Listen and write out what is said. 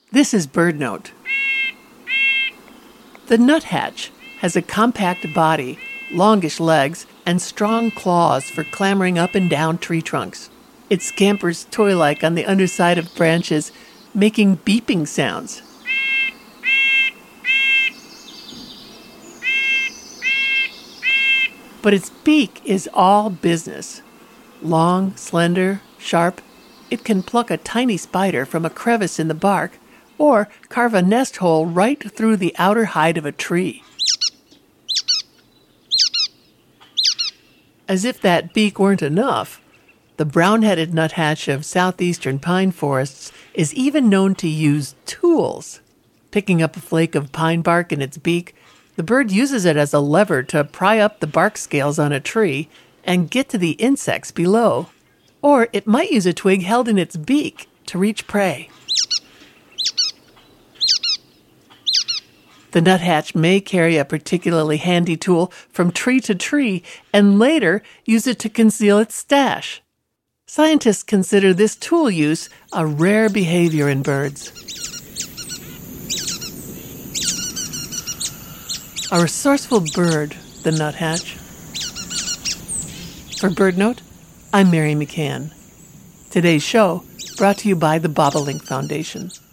This is BirdNote. The nuthatch has a compact body, longish legs, and strong claws for clambering up and down tree trunks. It scampers toy-like on the underside of branches, making beeping sounds. But its beak is all business. Long, slender, sharp, it can pluck a tiny spider from a crevice in the bark or carve a nest hole right through the outer hide of a tree. As if that beak weren't enough, the brown-headed nuthatch of southeastern pine forests is even known to use tools. Picking up a flake of pine bark in its beak, the bird uses it as a lever to pry up the bark scales on a tree and get to the insects below. Or it might use a twig held in its beak to reach prey. The nuthatch may carry a particularly handy tool from tree to tree and later use it to conceal its stash. Scientists consider this tool use a rare behavior in birds. A resourceful bird, the nuthatch. For BirdNote, I'm Mary McCann. Today's show brought to you by the Bobolink Foundation.